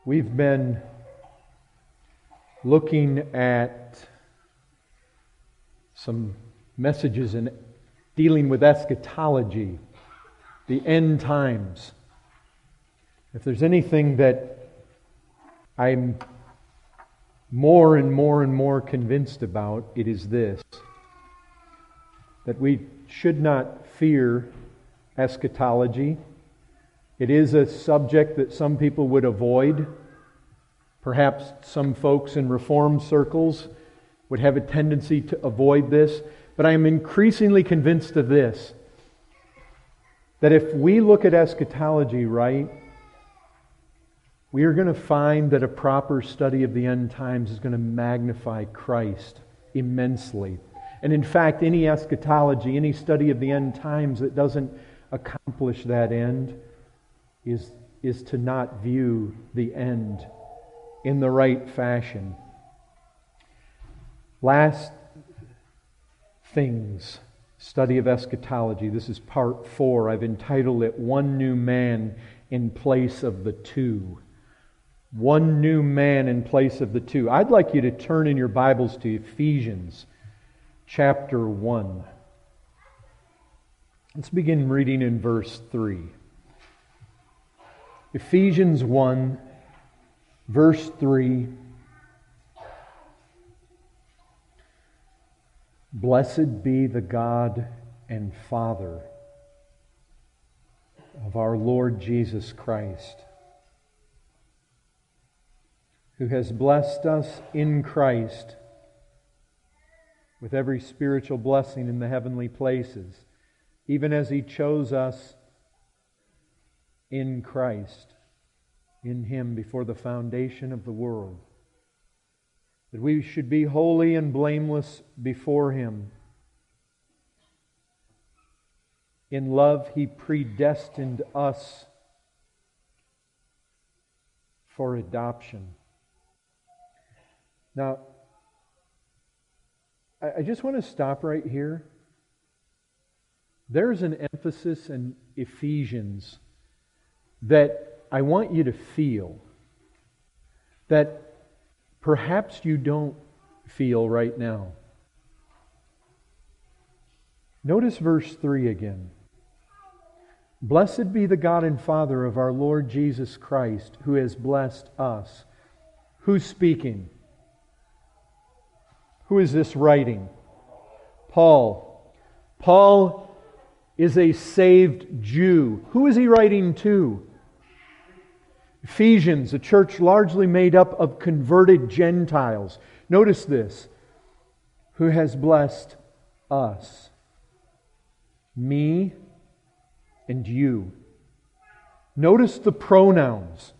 We've been looking at some messages in dealing with eschatology, the end times. If there's anything that I'm more and more convinced about, it is this: that we should not fear eschatology. It is a subject that some people would avoid. Perhaps some folks in Reformed circles would have a tendency to avoid this. But I am increasingly convinced of this: that if we look at eschatology right, we are going to find that a proper study of the end times is going to magnify Christ immensely. And in fact, any eschatology, any study of the end times that doesn't accomplish that end is to not view the end in the right fashion. Last things, study of eschatology. This is part 4. I've entitled it One New Man in Place of the Two. One new man in place of the two. I'd like you to turn in your Bibles to Ephesians chapter 1. Let's begin reading in verse 3. Ephesians 1, verse 3. Blessed be the God and Father of our Lord Jesus Christ, who has blessed us in Christ with every spiritual blessing in the heavenly places, even as He chose us in Christ, in Him before the foundation of the world, that we should be holy and blameless before Him. In love, He predestined us for adoption. Now, I just want to stop right here. There's an emphasis in Ephesians that I want you to feel, that perhaps you don't feel right now. Notice verse 3 again. Blessed be the God and Father of our Lord Jesus Christ, who has blessed us. Who's speaking? Who is this writing? Paul. Paul is a saved Jew. Who is he writing to? Ephesians, a church largely made up of converted Gentiles. Notice this. Who has blessed us. Me and you. Notice the pronouns.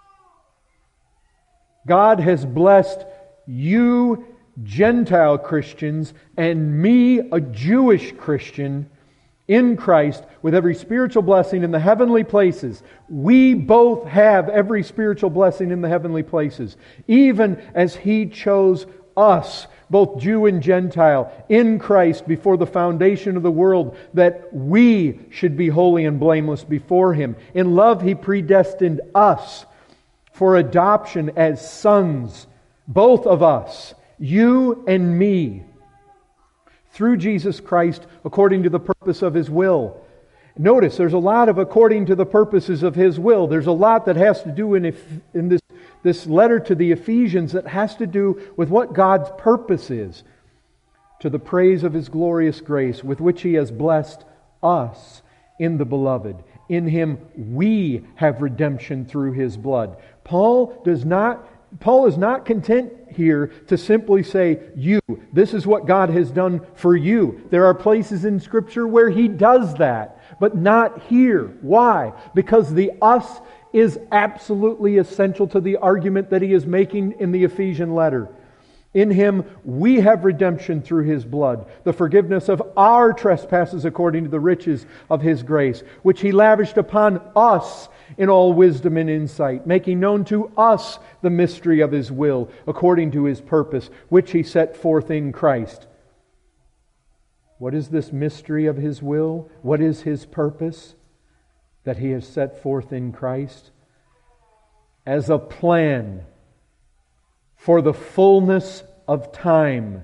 God has blessed you, Gentile Christians, and me, a Jewish Christian, in Christ with every spiritual blessing in the heavenly places. We both have every spiritual blessing in the heavenly places, even as He chose us, both Jew and Gentile, in Christ before the foundation of the world, that we should be holy and blameless before Him. In love, He predestined us for adoption as sons, both of us, you and me, through Jesus Christ, according to the purpose of His will. Notice, there's a lot of according to the purposes of His will. There's a lot that has to do in this letter to the Ephesians that has to do with what God's purpose is, to the praise of His glorious grace, with which He has blessed us in the Beloved. In Him we have redemption through His blood. Paul is not content here to simply say, you. This is what God has done for you. There are places in Scripture where He does that, but not here. Why? Because the us is absolutely essential to the argument that he is making in the Ephesian letter. In Him we have redemption through His blood, the forgiveness of our trespasses according to the riches of His grace, which He lavished upon us in all wisdom and insight, making known to us the mystery of His will, according to His purpose, which He set forth in Christ. What is this mystery of His will? What is His purpose that He has set forth in Christ? as a plan for the fullness of time.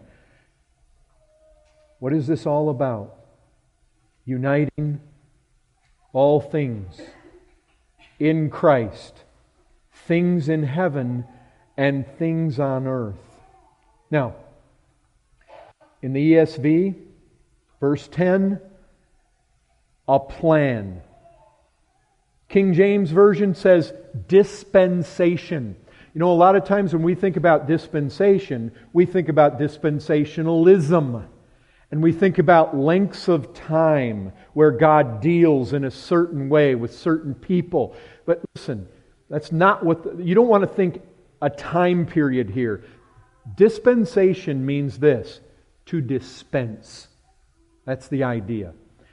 What is this all about? Uniting all things in Christ, things in heaven and things on earth. Now, in the ESV, verse 10, a plan. King James Version says dispensation. You know, a lot of times when we think about dispensation, we think about dispensationalism. And we think about lengths of time where God deals in a certain way with certain people. But listen, that's not what... you don't want to think a time period here. Dispensation means this: to dispense. That's the idea.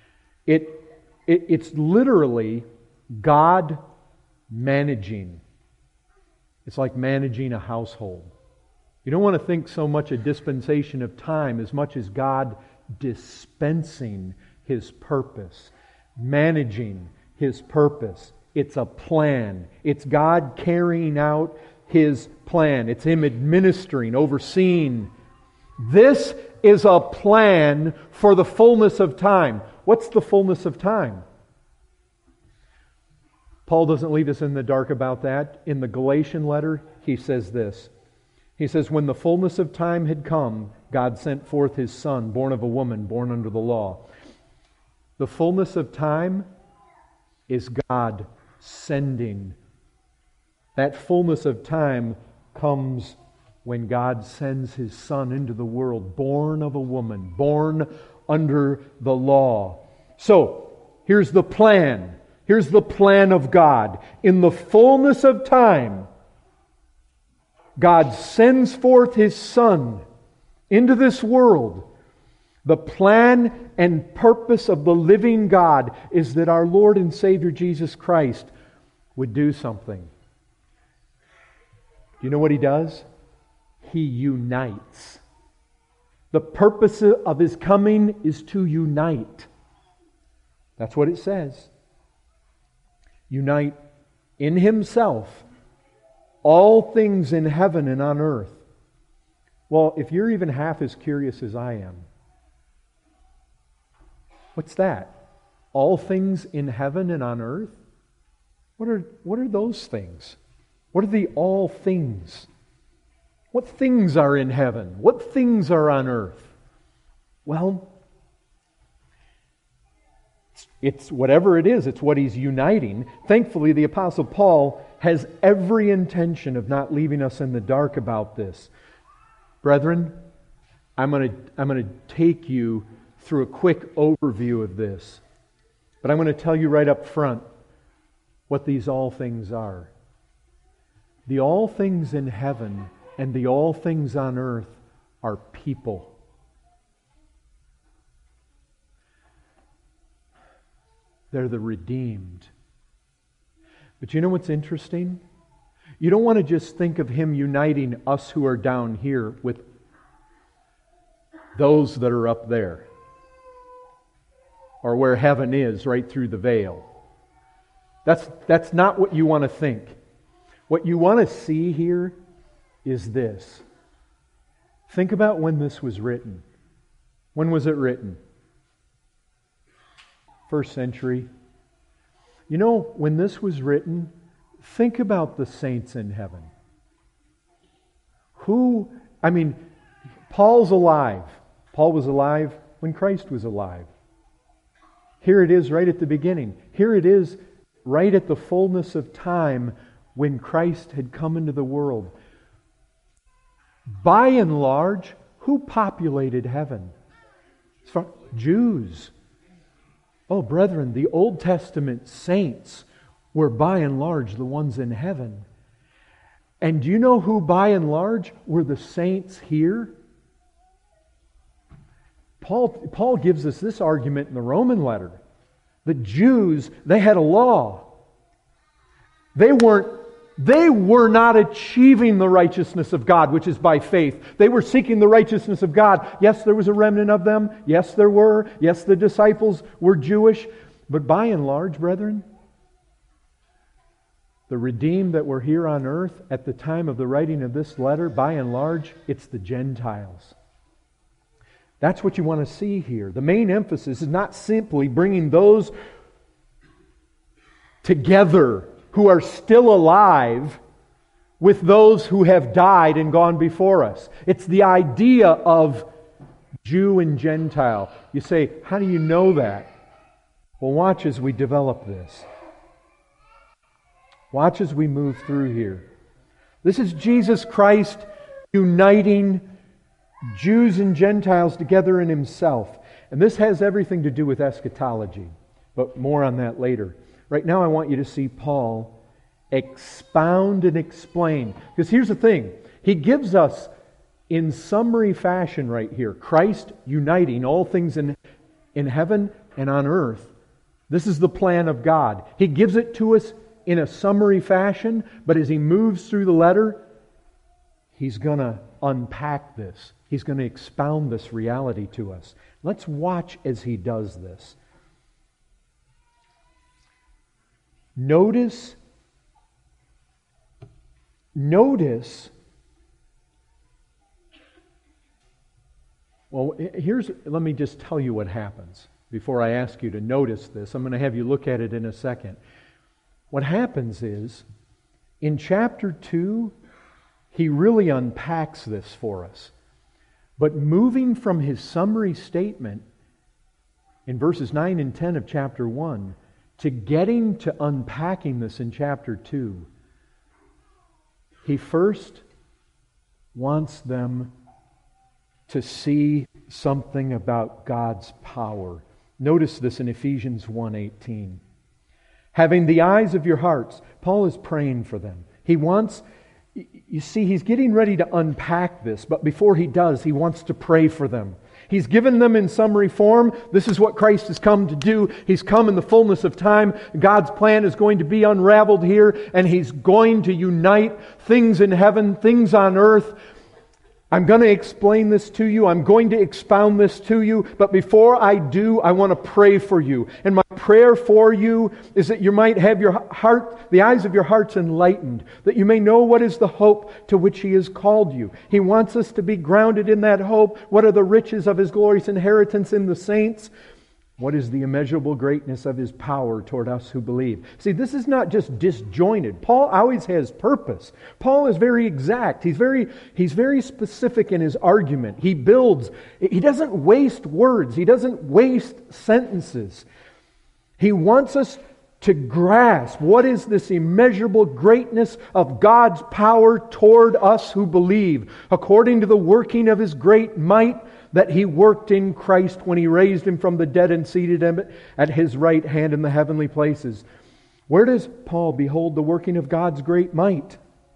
It's literally God managing. It's like managing a household. You don't want to think so much a dispensation of time as much as God dispensing His purpose, managing His purpose. It's a plan. It's God carrying out His plan. It's Him administering, overseeing. This is a plan for the fullness of time. What's the fullness of time? Paul doesn't leave us in the dark about that. In the Galatian letter, he says this. He says, when the fullness of time had come, God sent forth His Son, born of a woman, born under the law. The fullness of time is God sending. That fullness of time comes when God sends His Son into the world, born of a woman, born under the law. So, here's the plan. Here's the plan of God. In the fullness of time, God sends forth His Son into this world. The plan and purpose of the living God is that our Lord and Savior Jesus Christ would do something. Do you know what He does? He unites. The purpose of His coming is to unite. That's what it says. Unite in Himself all things in heaven and on earth. Well, if you're even half as curious as I am, what's that? All things in heaven and on earth? What are those things? What are the all things? What things are in heaven? What things are on earth? Well, it's whatever it is, it's what He's uniting. Thankfully, the Apostle Paul has every intention of not leaving us in the dark about this. Brethren, I'm going to take you through a quick overview of this. But I'm going to tell you right up front what these all things are. The all things in heaven and the all things on earth are people. They're the redeemed. But you know what's interesting? You don't want to just think of Him uniting us who are down here with those that are up there, or where heaven is, right through the veil. That's not what you want to think. What you want to see here is this. Think about when this was written. When was it written? First century. You know, when this was written, think about the saints in heaven. Paul's alive. Paul was alive when Christ was alive. Here it is right at the beginning. Here it is right at the fullness of time when Christ had come into the world. By and large, who populated heaven? Jews. Oh, brethren, the Old Testament saints were by and large the ones in heaven. And do you know who by and large were the saints here? Paul gives us this argument in the Roman letter. The Jews, they had a law. They were not achieving the righteousness of God, which is by faith. They were seeking the righteousness of God. Yes, there was a remnant of them. Yes, there were. Yes, the disciples were Jewish. But by and large, brethren, The redeemed that were here on earth at the time of the writing of this letter, by and large, it's the Gentiles. That's what you want to see here. The main emphasis is not simply bringing those together who are still alive with those who have died and gone before us. It's the idea of Jew and Gentile. You say, how do you know that? Well, watch as we develop this. Watch as we move through here. This is Jesus Christ uniting Jews and Gentiles together in Himself. And this has everything to do with eschatology, but more on that later. Right now I want you to see Paul expound and explain. Because here's the thing. He gives us in summary fashion right here, Christ uniting all things in heaven and on earth. This is the plan of God. He gives it to us in a summary fashion, but as he moves through the letter, he's going to unpack this. He's going to expound this reality to us. Let's watch as he does this. Notice, well, let me just tell you what happens before I ask you to notice this. I'm going to have you look at it in a second. What happens is, in chapter 2, he really unpacks this for us. But moving from his summary statement in verses 9 and 10 of chapter 1 to getting to unpacking this in chapter 2, he first wants them to see something about God's power. Notice this in Ephesians 1:18. Having the eyes of your hearts. Paul is praying for them. He wants, you see, he's getting ready to unpack this, but before he does, he wants to pray for them. He's given them in summary form. This is what Christ has come to do. He's come in the fullness of time. God's plan is going to be unraveled here, and He's going to unite things in heaven, things on earth. I'm going to explain this to you. I'm going to expound this to you. But before I do, I want to pray for you. And my prayer for you is that you might have your heart, the eyes of your hearts enlightened, that you may know what is the hope to which He has called you. He wants us to be grounded in that hope. What are the riches of His glorious inheritance in the saints? What is the immeasurable greatness of His power toward us who believe? See, this is not just disjointed. Paul always has purpose. Paul is very exact. He's very specific in his argument. He builds. He doesn't waste words. He doesn't waste sentences. He wants us to grasp what is this immeasurable greatness of God's power toward us who believe, according to the working of His great might that He worked in Christ when He raised Him from the dead and seated Him at His right hand in the heavenly places. Where does Paul behold the working of God's great might?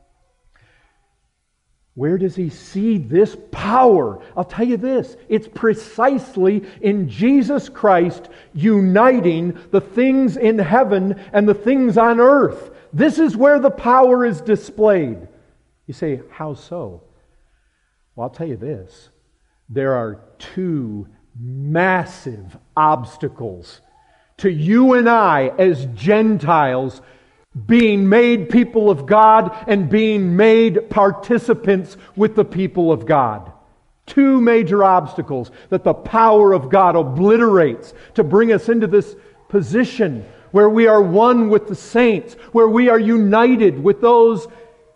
Where does he see this power? I'll tell you this, it's precisely in Jesus Christ uniting the things in heaven and the things on earth. This is where the power is displayed. You say, how so? Well, I'll tell you this. There are two massive obstacles to you and I as Gentiles being made people of God and being made participants with the people of God. Two major obstacles that the power of God obliterates to bring us into this position where we are one with the saints, where we are united with those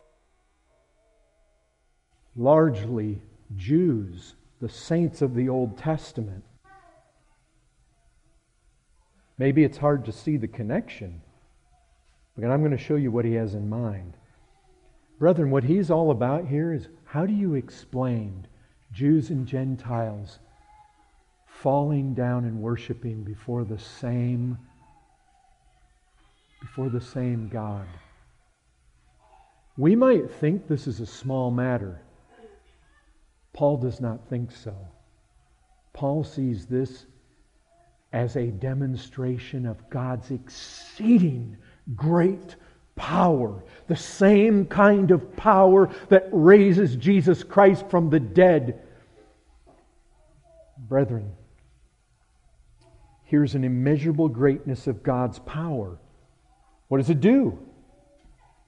largely Jews, the saints of the Old Testament. Maybe it's hard to see the connection, but I'm going to show you what he has in mind. Brethren, what he's all about here is, how do you explain Jews and Gentiles falling down and worshiping before the same God? We might think this is a small matter. Paul does not think so. Paul sees this as a demonstration of God's exceeding great power. The same kind of power that raises Jesus Christ from the dead. Brethren, here's an immeasurable greatness of God's power. What does it do?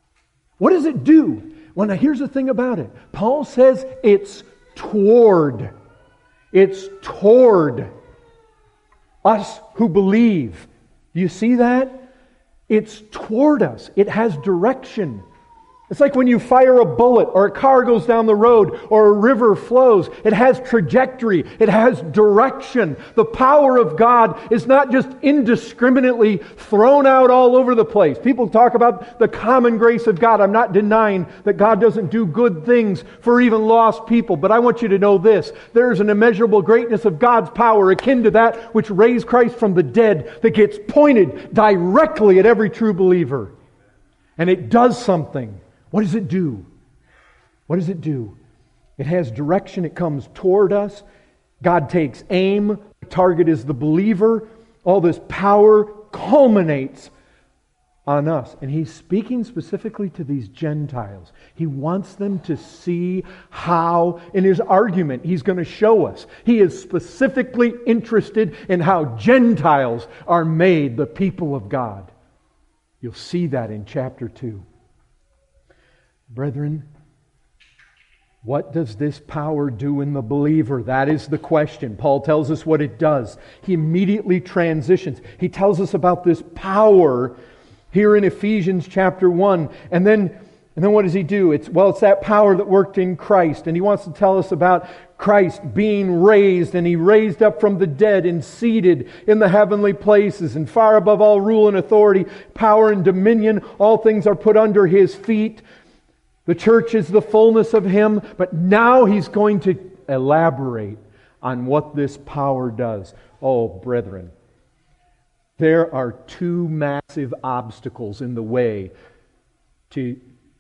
What does it do? Well, now here's the thing about it. Paul says it's toward. It's toward us who believe. Do you see that? It's toward us. It has direction. It's like when you fire a bullet or a car goes down the road or a river flows. It has trajectory. It has direction. The power of God is not just indiscriminately thrown out all over the place. People talk about the common grace of God. I'm not denying that God doesn't do good things for even lost people. But I want you to know this. There is an immeasurable greatness of God's power akin to that which raised Christ from the dead that gets pointed directly at every true believer. And it does something. What does it do? What does it do? It has direction. It comes toward us. God takes aim. The target is the believer. All this power culminates on us. And He's speaking specifically to these Gentiles. He wants them to see how, in His argument, He's going to show us. He is specifically interested in how Gentiles are made the people of God. You'll see that in chapter 2. Brethren, what does this power do in the believer? That is the question. Paul tells us what it does. He immediately transitions. He tells us about this power here in Ephesians chapter 1. And then what does he do? It's that power that worked in Christ. And he wants to tell us about Christ being raised, and He raised up from the dead and seated in the heavenly places and far above all rule and authority, power and dominion. All things are put under His feet. The church is the fullness of Him, but now He's going to elaborate on what this power does. Oh, brethren, there are two massive obstacles in the way to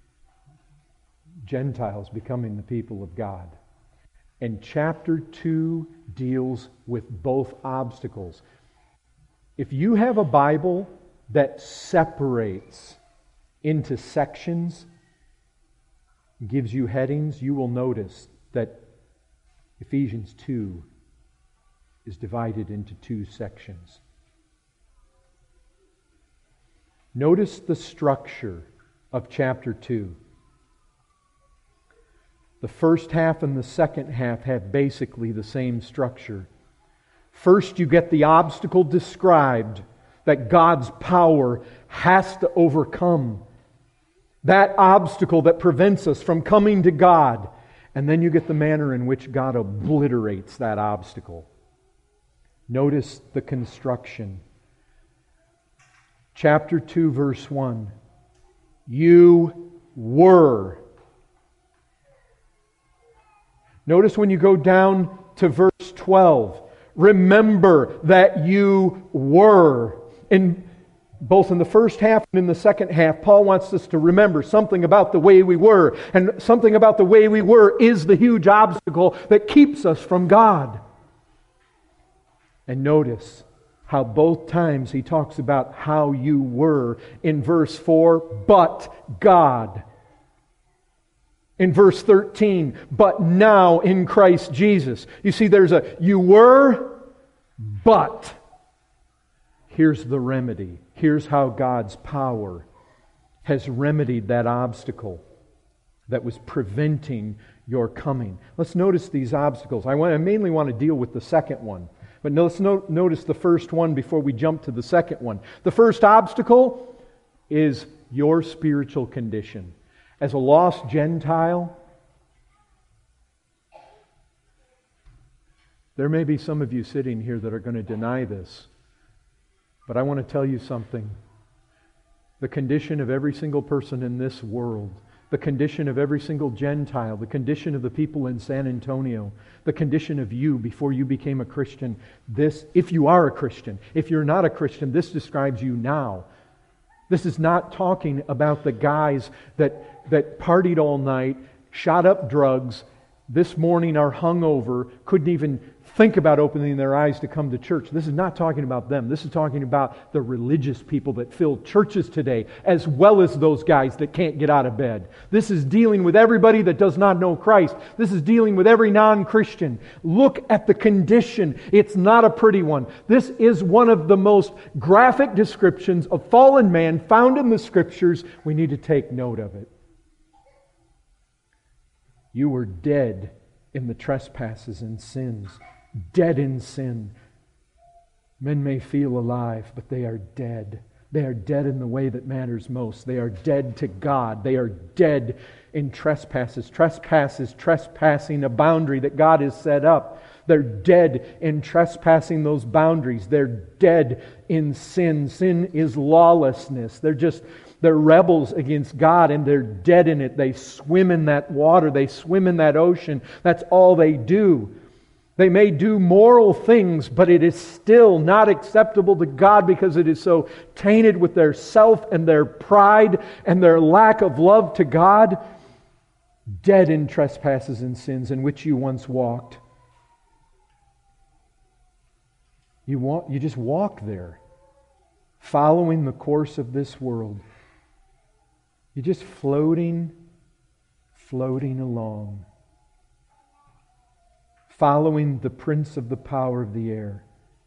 Gentiles becoming the people of God. And chapter 2 deals with both obstacles. If you have a Bible that separates into sections, gives you headings, you will notice that Ephesians 2 is divided into two sections. Notice the structure of chapter 2. The first half and the second half have basically the same structure. First, you get the obstacle described that God's power has to overcome. That obstacle that prevents us from coming to God. And then you get the manner in which God obliterates that obstacle. Notice the construction. Chapter 2, verse 1. You were. Notice when you go down to verse 12. Remember that you were. Both in the first half and in the second half, Paul wants us to remember something about the way we were. And something about the way we were is the huge obstacle that keeps us from God. And notice how both times he talks about how you were. In verse 4, but God. In verse 13, but now in Christ Jesus. You see, there's a you were, but. Here's the remedy. Here's how God's power has remedied that obstacle that was preventing your coming. Let's notice these obstacles. I mainly want to deal with the second one. But let's notice the first one before we jump to the second one. The first obstacle is your spiritual condition. As a lost Gentile, there may be some of you sitting here that are going to deny this. But I want to tell you something. The condition of every single person in this world, the condition of every single Gentile, the condition of the people in San Antonio, the condition of you before you became a Christian, this, if you are a Christian, if you're not a Christian, this describes you now. This is not talking about the guys that partied all night, shot up drugs, this morning are hungover, couldn't even think about opening their eyes to come to church. This is not talking about them. This is talking about the religious people that fill churches today, as well as those guys that can't get out of bed. This is dealing with everybody that does not know Christ. This is dealing with every non-Christian. Look at the condition. It's not a pretty one. This is one of the most graphic descriptions of fallen man found in the Scriptures. We need to take note of it. You were dead in the trespasses and sins. Dead in sin. Men may feel alive, but they are dead. They are dead in the way that matters most. They are dead to God. They are dead in trespasses. Trespasses, trespassing a boundary that God has set up. They're dead in trespassing those boundaries. They're dead in sin. Sin is lawlessness. They're rebels against God, and they're dead in it. They swim in that water. They swim in that ocean. That's all they do. They may do moral things, but it is still not acceptable to God because it is so tainted with their self and their pride and their lack of love to God. Dead in trespasses and sins in which you once walked. You just walk there, following the course of this world. You're just floating along, following the prince of the power of the air.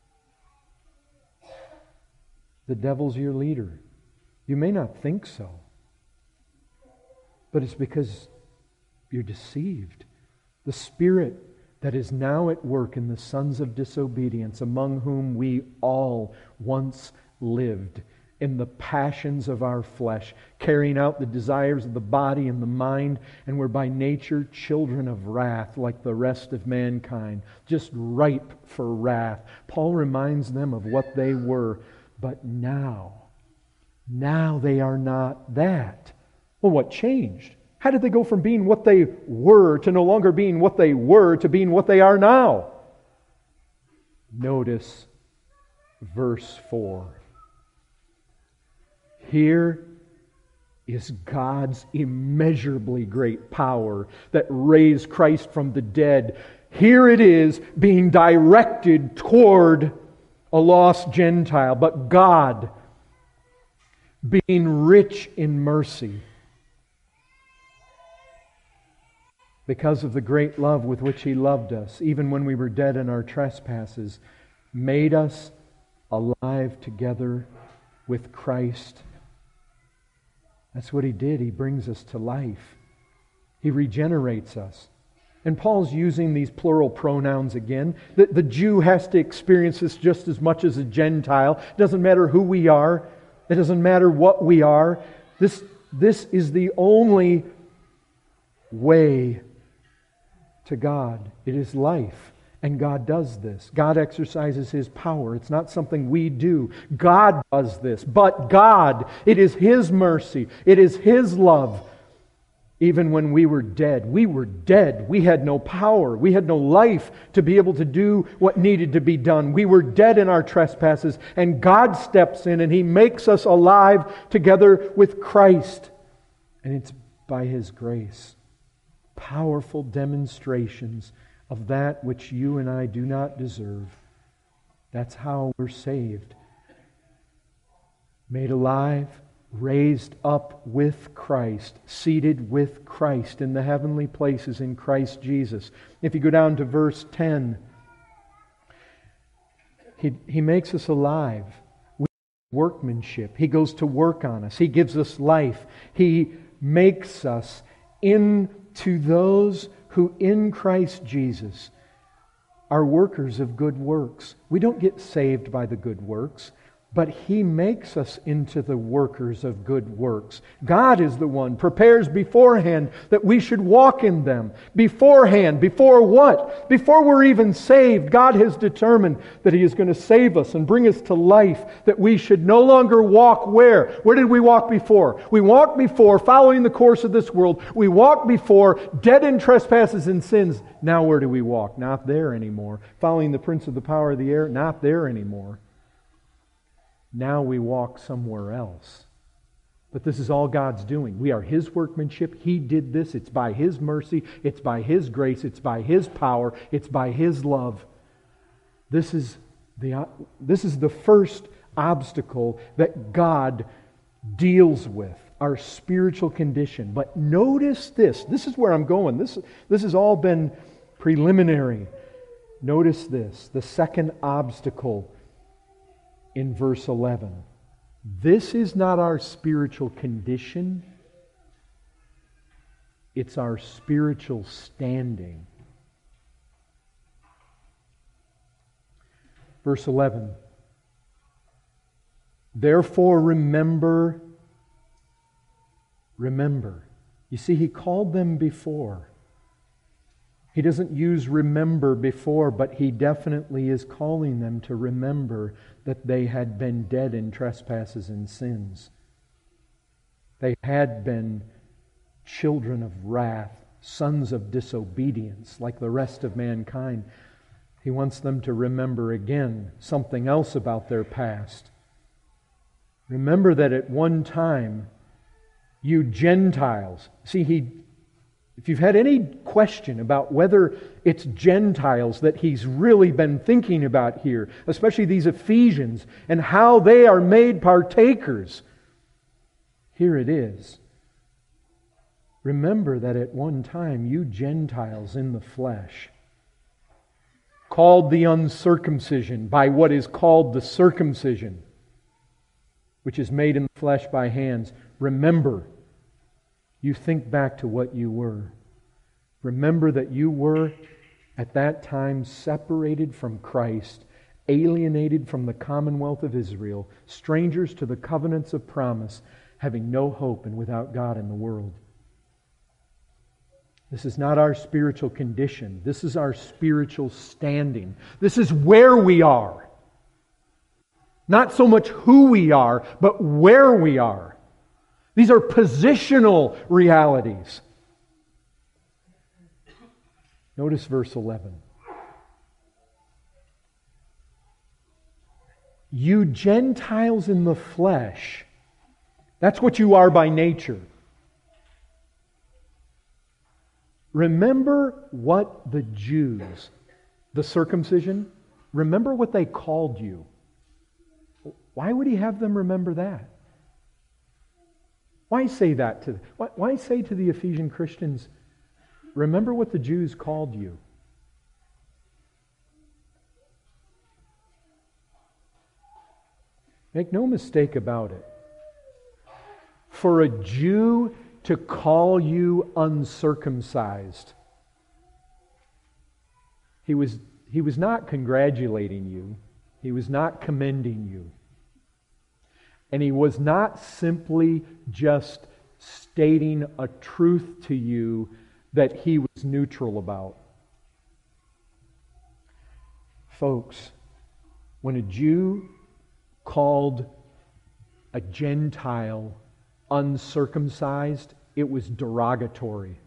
The devil's your leader. You may not think so, but it's because you're deceived. The spirit that is now at work in the sons of disobedience, among whom we all once lived, in the passions of our flesh, carrying out the desires of the body and the mind, and were by nature children of wrath like the rest of mankind, just ripe for wrath. Paul reminds them of what they were, but now they are not that. Well, what changed? How did they go from being what they were to no longer being what they were to being what they are now? Notice verse 4. Here is God's immeasurably great power that raised Christ from the dead. Here it is being directed toward a lost Gentile, but God being rich in mercy, because of the great love with which He loved us, even when we were dead in our trespasses, made us alive together with Christ. That's what He did. He brings us to life. He regenerates us. And Paul's using these plural pronouns again. The Jew has to experience this just as much as a Gentile. It doesn't matter who we are. It doesn't matter what we are. This is the only way to God. It is life. And God does this. God exercises His power. It's not something we do. God does this. But God, it is His mercy. It is His love. Even when we were dead. We were dead. We had no power. We had no life to be able to do what needed to be done. We were dead in our trespasses. And God steps in and He makes us alive together with Christ. And it's by His grace. Powerful demonstrations of that which you and I do not deserve. That's how we're saved. Made alive, raised up with Christ, seated with Christ in the heavenly places in Christ Jesus. If you go down to verse 10, He makes us alive with workmanship. He goes to work on us. He gives us life. He makes us into those who in Christ Jesus are workers of good works. We don't get saved by the good works, but He makes us into the workers of good works. God is the one prepares beforehand that we should walk in them. Beforehand. Before what? Before we're even saved, God has determined that He is going to save us and bring us to life, that we should no longer walk where? Where did we walk before? We walked before following the course of this world. We walked before dead in trespasses and sins. Now where do we walk? Not there anymore. Following the prince of the power of the air? Not there anymore. Now we walk somewhere else. But this is all God's doing. We are His workmanship. He did this. It's by His mercy. It's by His grace. It's by His power. It's by His love. This is the first obstacle that God deals with, our spiritual condition. But notice this. This is where I'm going. This has all been preliminary. Notice this. The second obstacle in verse 11. This is not our spiritual condition. It's our spiritual standing. Verse 11. Therefore remember. You see, he called them before. He doesn't use remember before, but he definitely is calling them to remember that they had been dead in trespasses and sins. They had been children of wrath, sons of disobedience, like the rest of mankind. He wants them to remember again something else about their past. Remember that at one time, you Gentiles, if you've had any question about whether it's Gentiles that he's really been thinking about here, especially these Ephesians, and how they are made partakers, here it is. Remember that at one time, you Gentiles in the flesh, called the uncircumcision by what is called the circumcision, which is made in the flesh by hands. Remember, you think back to what you were. Remember that you were, at that time, separated from Christ, alienated from the commonwealth of Israel, strangers to the covenants of promise, having no hope and without God in the world. This is not our spiritual condition. This is our spiritual standing. This is where we are. Not so much who we are, but where we are. These are positional realities. Notice verse 11. You Gentiles in the flesh, that's what you are by nature. Remember what the Jews, the circumcision, remember what they called you. Why would he have them remember that? Why say that to why say to the Ephesian Christians, remember what the Jews called you? Make no mistake about it. For a Jew to call you uncircumcised, he was not congratulating you. He was not commending you. And he was not simply just stating a truth to you that he was neutral about. Folks, when a Jew called a Gentile uncircumcised, it was derogatory.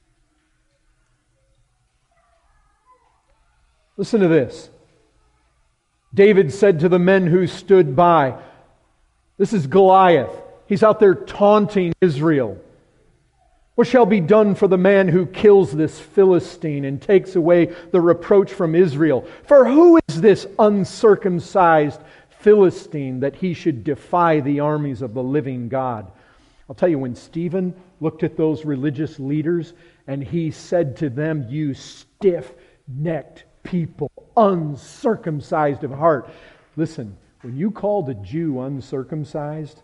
Listen to this. David said to the men who stood by, this is Goliath. He's out there taunting Israel. What shall be done for the man who kills this Philistine and takes away the reproach from Israel? For who is this uncircumcised Philistine that he should defy the armies of the living God? I'll tell you, when Stephen looked at those religious leaders and he said to them, you stiff-necked people, uncircumcised of heart. Listen, when you called a Jew uncircumcised,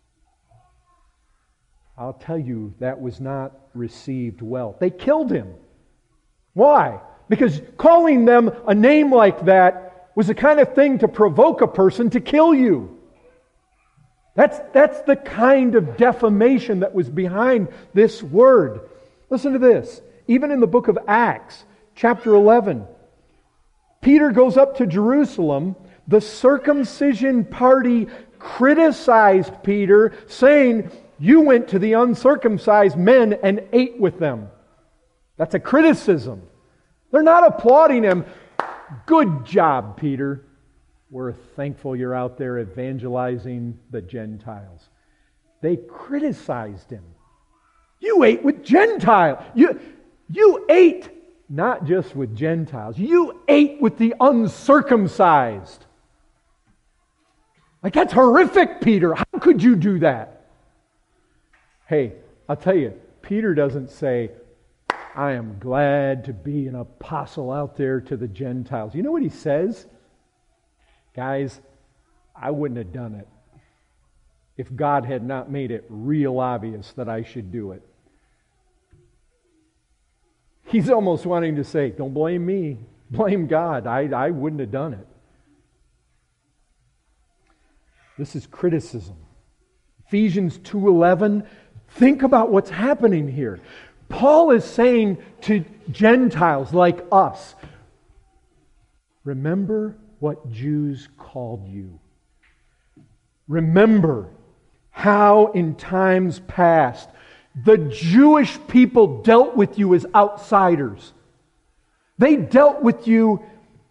I'll tell you that was not received well. They killed him. Why? Because calling them a name like that was the kind of thing to provoke a person to kill you. That's the kind of defamation that was behind this word. Listen to this. Even in the book of Acts, chapter 11, Peter goes up to Jerusalem. The circumcision party criticized Peter, saying, you went to the uncircumcised men and ate with them. That's a criticism. They're not applauding him. Good job, Peter. We're thankful you're out there evangelizing the Gentiles. They criticized him. You ate with Gentiles. You ate not just with Gentiles. You ate with the uncircumcised. Like, that's horrific, Peter. How could you do that? Hey, I'll tell you, Peter doesn't say, I am glad to be an apostle out there to the Gentiles. You know what he says? Guys, I wouldn't have done it if God had not made it real obvious that I should do it. He's almost wanting to say, don't blame me. Blame God. I wouldn't have done it. This is criticism. Ephesians 2:11. Think about what's happening here. Paul is saying to Gentiles like us, remember what Jews called you. Remember how in times past the Jewish people dealt with you as outsiders. They dealt with you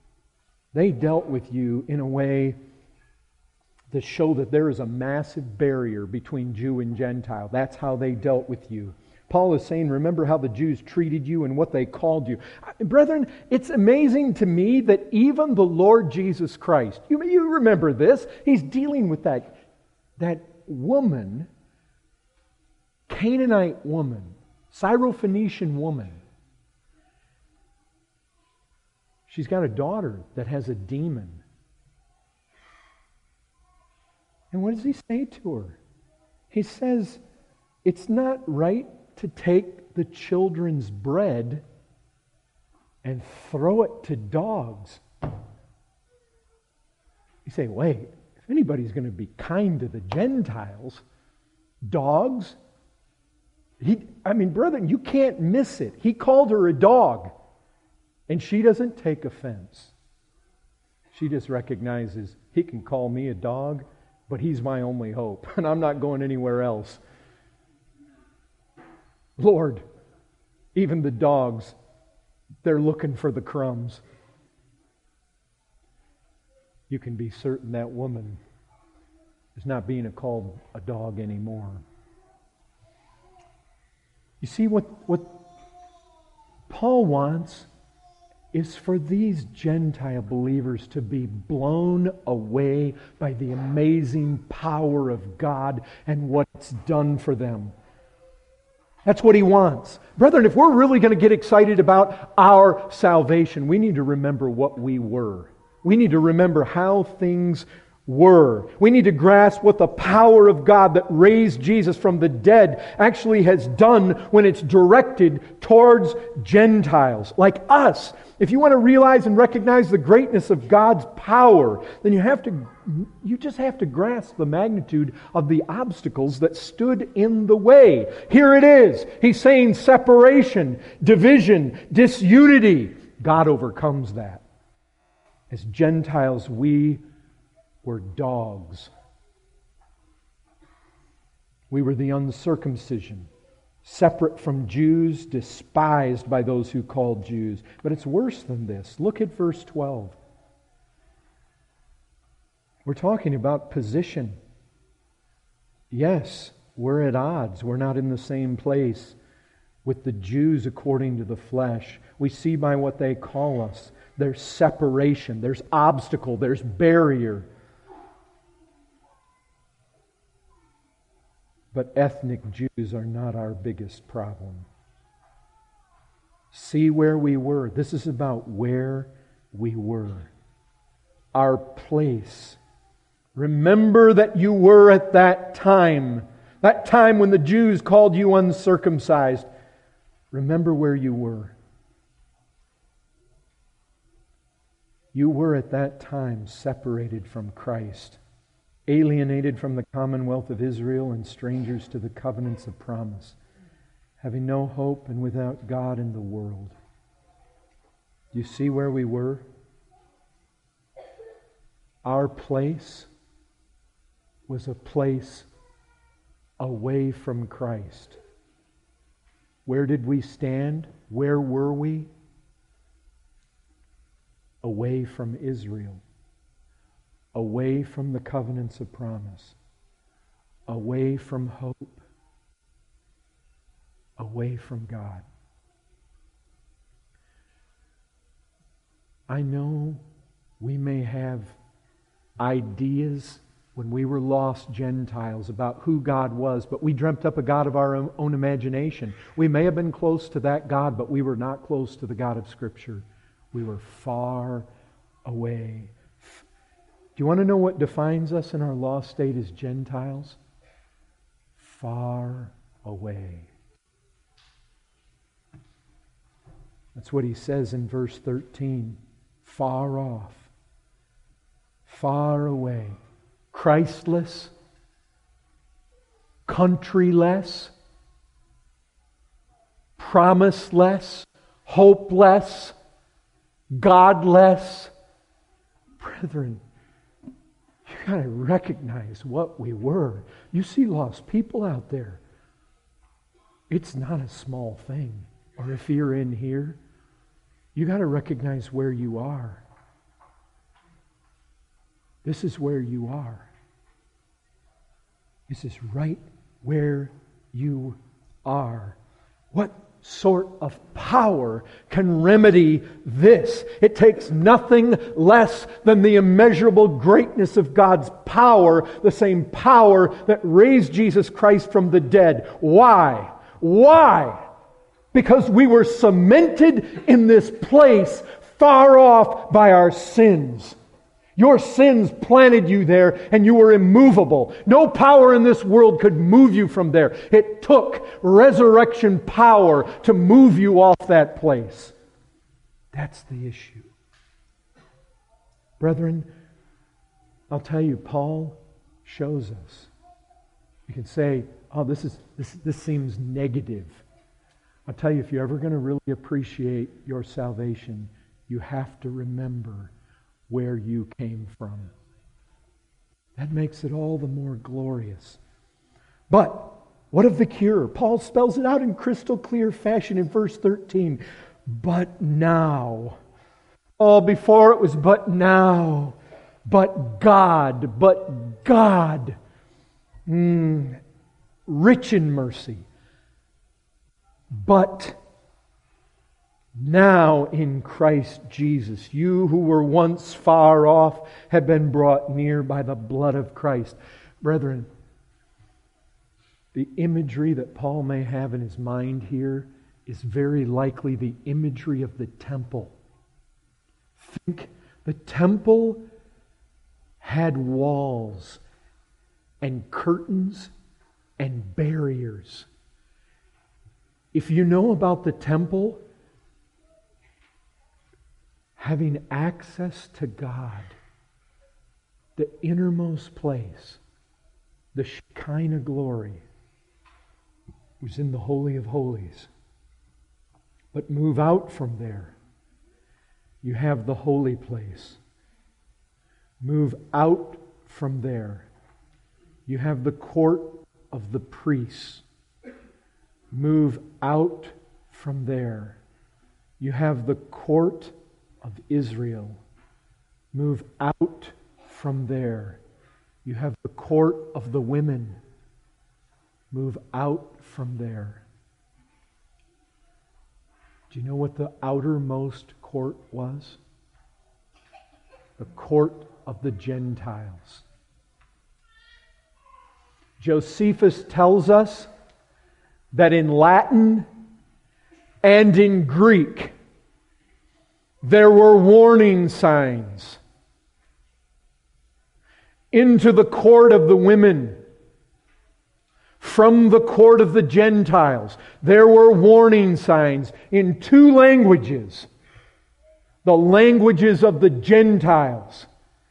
in a way to show that there is a massive barrier between Jew and Gentile. That's how they dealt with you. Paul is saying, remember how the Jews treated you and what they called you. Brethren, it's amazing to me that even the Lord Jesus Christ, you remember this, He's dealing with that woman, Canaanite woman, Syrophoenician woman. She's got a daughter that has a demon. And what does He say to her? He says, it's not right to take the children's bread and throw it to dogs. You say, wait, if anybody's going to be kind to the Gentiles, dogs? Brethren, you can't miss it. He called her a dog. And she doesn't take offense. She just recognizes, He can call me a dog, but He's my only hope, and I'm not going anywhere else. Lord, even the dogs, they're looking for the crumbs. You can be certain that woman is not being called a dog anymore. You see, what Paul wants is for these Gentile believers to be blown away by the amazing power of God and what it's done for them. That's what he wants. Brethren, if we're really going to get excited about our salvation, we need to remember what we were. We need to remember how things were. We need to grasp what the power of God that raised Jesus from the dead actually has done when it's directed towards Gentiles like us. If you want to realize and recognize the greatness of God's power, then you just have to grasp the magnitude of the obstacles that stood in the way. Here it is. He's saying separation, division, disunity. God overcomes that. As Gentiles, we were dogs. We were the uncircumcision, separate from Jews, despised by those who called Jews. But it's worse than this. Look at verse 12. We're talking about position. Yes, we're at odds. We're not in the same place with the Jews according to the flesh. We see by what they call us. There's separation, there's obstacle, there's barrier. But ethnic Jews are not our biggest problem. See where we were. This is about where we were. Our place. Remember that you were at that time when the Jews called you uncircumcised. Remember where you were. You were at that time separated from Christ, alienated from the commonwealth of Israel and strangers to the covenants of promise, having no hope and without God in the world. Do you see where we were? Our place was a place away from Christ. Where did we stand? Where were we? Away from Israel. Away from the covenants of promise. Away from hope. Away from God. I know we may have ideas when we were lost Gentiles about who God was, but we dreamt up a God of our own imagination. We may have been close to that God, but we were not close to the God of Scripture. We were far away. Do you want to know what defines us in our lost state as Gentiles? Far away. That's what he says in verse 13. Far off, far away, Christless, countryless, promiseless, hopeless, godless. Brethren, you got to recognize what we were. You see lost people out there. It's not a small thing. Or if you're in here, you got to recognize where you are. This is where you are. This is right where you are. What sort of power can remedy this? It takes nothing less than the immeasurable greatness of God's power, the same power that raised Jesus Christ from the dead. Why? Why? Because we were cemented in this place far off by our sins. Your sins planted you there and you were immovable. No power in this world could move you from there. It took resurrection power to move you off that place. That's the issue. Brethren, I'll tell you, Paul shows us. You can say, oh, this seems negative. I'll tell you, if you're ever going to really appreciate your salvation, you have to remember where you came from. That makes it all the more glorious. But what of the cure? Paul spells it out in crystal clear fashion in verse 13. But now. Oh, before it was but now. But God. Rich in mercy. But now in Christ Jesus, you who were once far off have been brought near by the blood of Christ. Brethren, the imagery that Paul may have in his mind here is very likely the imagery of the temple. Think, the temple had walls and curtains and barriers. If you know about the temple, having access to God, the innermost place, the Shekinah glory, was in the Holy of Holies. But move out from there, you have the holy place. Move out from there, you have the court of the priests. Move out from there, you have the court of Israel. Move out from there, you have the court of the women. Move out from there. Do you know what the outermost court was? The court of the Gentiles. Josephus tells us that in Latin and in Greek there were warning signs. Into the court of the women, from the court of the Gentiles, there were warning signs in two languages. The languages of the Gentiles.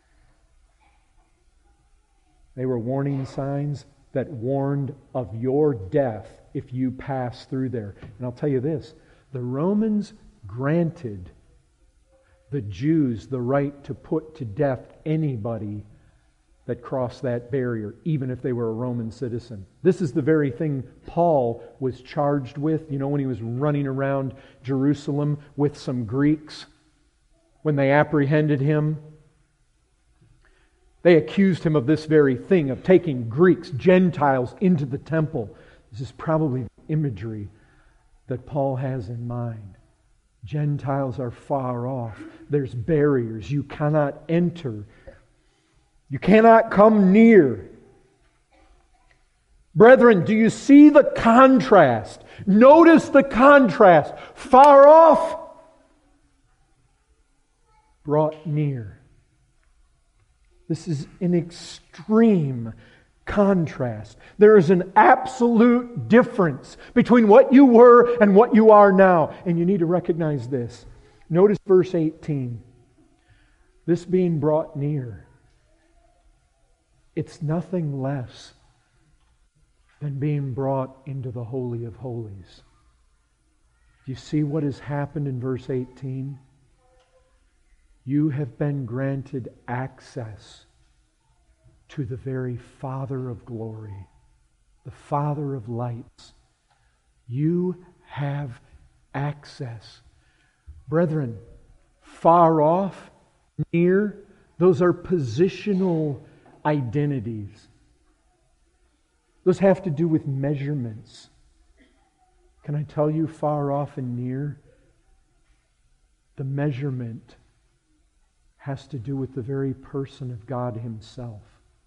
They were warning signs that warned of your death if you pass through there. And I'll tell you this, the Romans granted the Jews the right to put to death anybody that crossed that barrier, even if they were a Roman citizen. This is the very thing Paul was charged with, when he was running around Jerusalem with some Greeks. When they apprehended him, they accused him of this very thing, of taking Greeks, Gentiles, into the temple. This is probably the imagery that Paul has in mind. Gentiles are far off. There's barriers. You cannot enter. You cannot come near. Brethren, do you see the contrast? Notice the contrast. Far off, brought near. This is an extreme contrast. There is an absolute difference between what you were and what you are now. And you need to recognize this. Notice verse 18. This being brought near, it's nothing less than being brought into the Holy of Holies. Do you see what has happened in verse 18? You have been granted access to the very Father of glory, the Father of lights. You have access. Brethren, far off, near, those are positional identities. Those have to do with measurements. Can I tell you, far off and near, the measurement has to do with the very person of God Himself.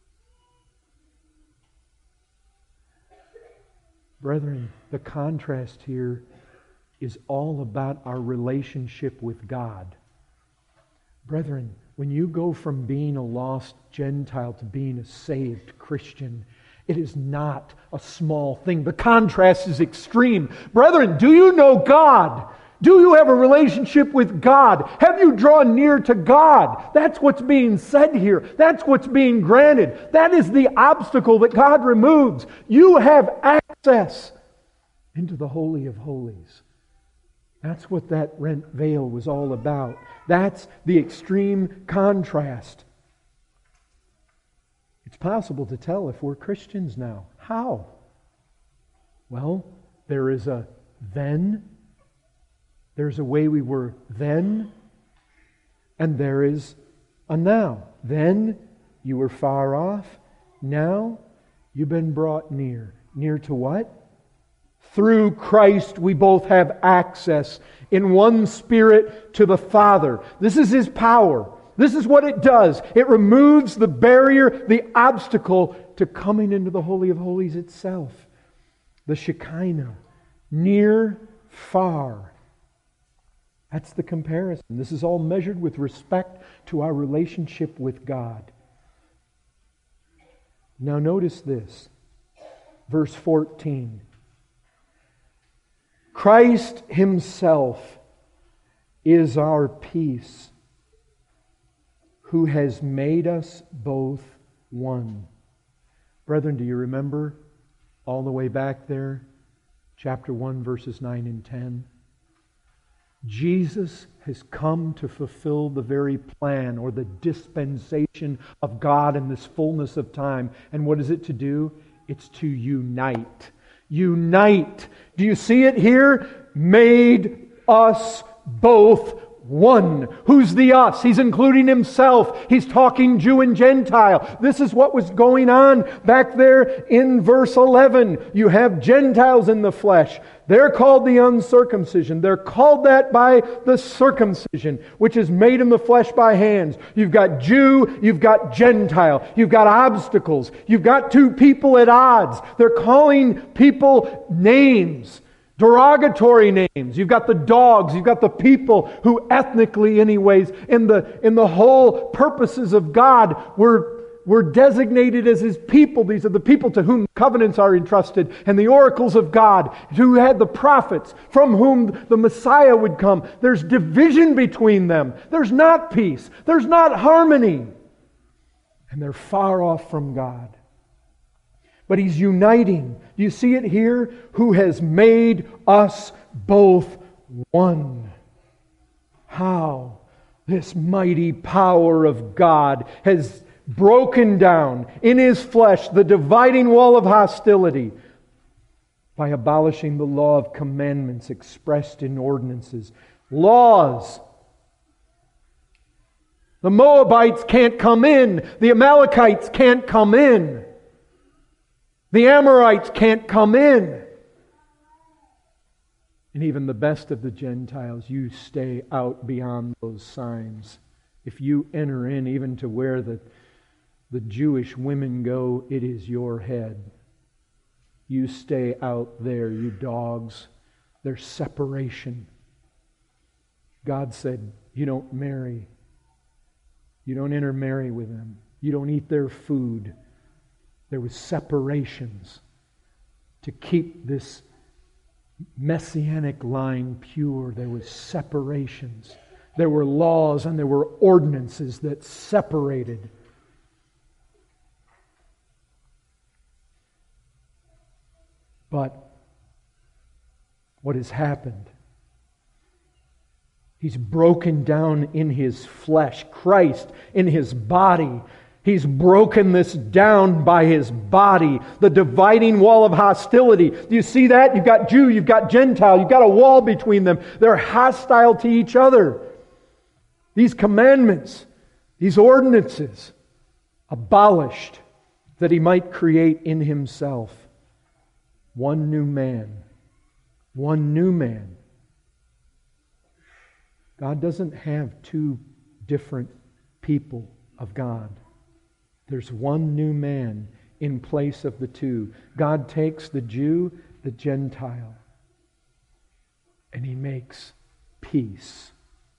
Brethren, the contrast here is all about our relationship with God. Brethren, when you go from being a lost Gentile to being a saved Christian, it is not a small thing. The contrast is extreme. Brethren, do you know God? Do you have a relationship with God? Have you drawn near to God? That's what's being said here. That's what's being granted. That is the obstacle that God removes. You have access into the Holy of Holies. That's what that rent veil was all about. That's the extreme contrast. It's possible to tell if we're Christians now. How? Well, there is a then. There's a way we were then, and there is a now. Then you were far off. Now you've been brought near. Near to what? Through Christ we both have access in one Spirit to the Father. This is His power. This is what it does. It removes the barrier, the obstacle to coming into the Holy of Holies itself. The Shekinah. Near, far. That's the comparison. This is all measured with respect to our relationship with God. Now notice this. Verse 14. Christ Himself is our peace, who has made us both one. Brethren, do you remember all the way back there? Chapter 1, verses 9 and 10. Jesus has come to fulfill the very plan or the dispensation of God in this fullness of time. And what is it to do? It's to unite. Unite. Do you see it here? Made us both one. Who's the us? He's including Himself. He's talking Jew and Gentile. This is what was going on back there in verse 11. You have Gentiles in the flesh. They're called the uncircumcision. They're called that by the circumcision, which is made in the flesh by hands. You've got Jew, you've got Gentile. You've got obstacles. You've got two people at odds. They're calling people names. Derogatory names. You've got the dogs. You've got the people who ethnically, anyways, in the whole purposes of God were designated as His people. These are the people to whom covenants are entrusted, and the oracles of God, who had the prophets, from whom the Messiah would come. There's division between them. There's not peace. There's not harmony. And they're far off from God. But He's uniting. Do you see it here? Who has made us both one. How? This mighty power of God has broken down in His flesh the dividing wall of hostility by abolishing the law of commandments expressed in ordinances. Laws. The Moabites can't come in. The Amalekites can't come in. The Amorites can't come in. And even the best of the Gentiles, you stay out beyond those signs. If you enter in even to where the Jewish women go, it is your head. You stay out there, you dogs. There's separation. God said, you don't marry. You don't intermarry with them. You don't eat their food. There was separations to keep this messianic line pure. There was separations. There were laws and there were ordinances that separated. But what has happened? He's broken down in His flesh. Christ in His body. He's broken this down by His body. The dividing wall of hostility. Do you see that? You've got Jew, you've got Gentile, you've got a wall between them. They're hostile to each other. These commandments, these ordinances, abolished that He might create in Himself one new man. One new man. God doesn't have two different people of God. There's one new man in place of the two. God takes the Jew, the Gentile, and He makes peace.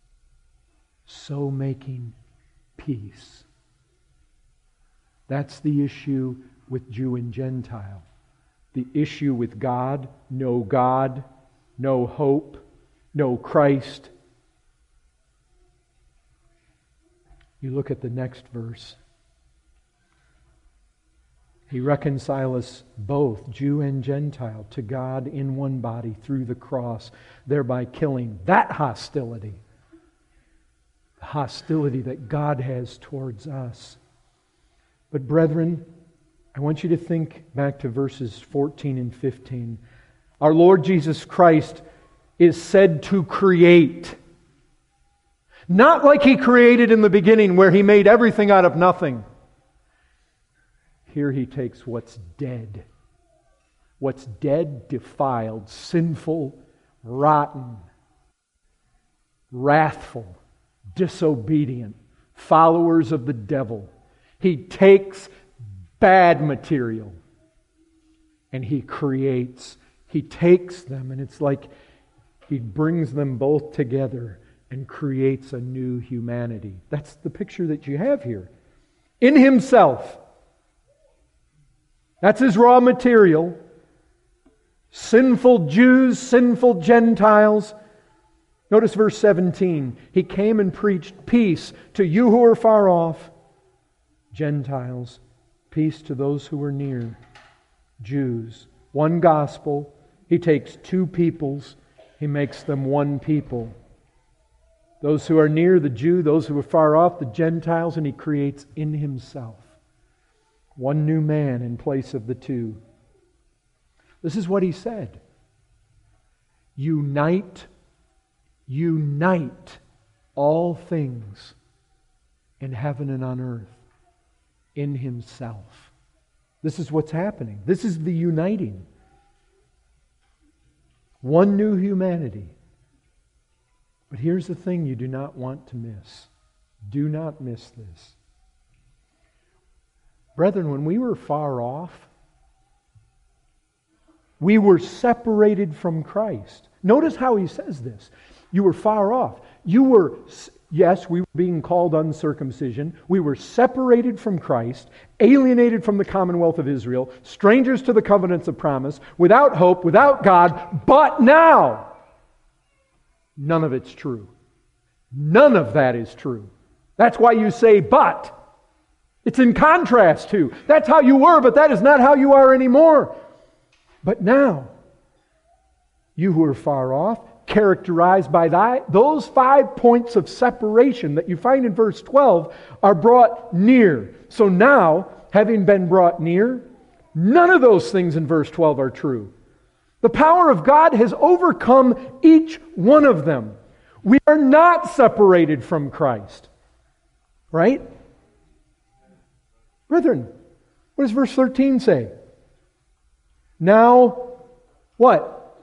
So making peace. That's the issue with Jew and Gentile. The issue with God, no hope, no Christ. You look at the next verse. He reconciles us both, Jew and Gentile, to God in one body through the cross, thereby killing that hostility. The hostility that God has towards us. But brethren, I want you to think back to verses 14 and 15. Our Lord Jesus Christ is said to create. Not like He created in the beginning where He made everything out of nothing. Here He takes what's dead. What's dead, defiled, sinful, rotten, wrathful, disobedient, followers of the devil. He takes bad material and He creates. He takes them and it's like He brings them both together and creates a new humanity. That's the picture that you have here. In Himself. That's His raw material. Sinful Jews, sinful Gentiles. Notice verse 17. He came and preached peace to you who are far off. Gentiles. Peace to those who are near. Jews. One gospel. He takes two peoples. He makes them one people. Those who are near, the Jew, those who are far off, the Gentiles, and He creates in Himself one new man in place of the two. This is what He said. Unite all things in heaven and on earth in Himself. This is what's happening. This is the uniting. One new humanity. But here's the thing you do not want to miss. Do not miss this. Brethren, when we were far off, we were separated from Christ. Notice how He says this. You were far off. Yes, we were being called uncircumcision. We were separated from Christ, alienated from the commonwealth of Israel, strangers to the covenants of promise, without hope, without God, but now. None of it's true. None of that is true. That's why you say, but. It's in contrast to. That's how you were, but that is not how you are anymore. But now, you who are far off, characterized by those 5 points of separation that you find in verse 12, are brought near. So now, having been brought near, none of those things in verse 12 are true. The power of God has overcome each one of them. We are not separated from Christ. Right? Brethren, what does verse 13 say? Now, what?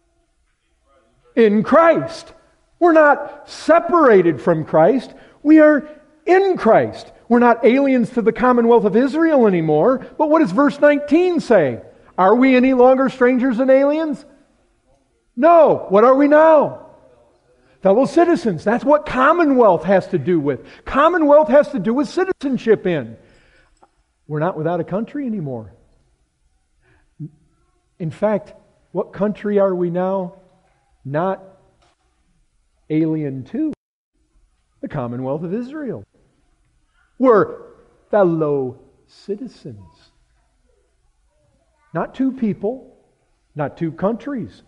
In Christ. We're not separated from Christ. We are in Christ. We're not aliens to the commonwealth of Israel anymore. But what does verse 19 say? Are we any longer strangers and aliens? No. What are we now? Fellow citizens. That's what commonwealth has to do with. Commonwealth has to do with citizenship in. We're not without a country anymore. In fact, what country are we now not alien to? The Commonwealth of Israel. We're fellow citizens. Not two people, not two countries.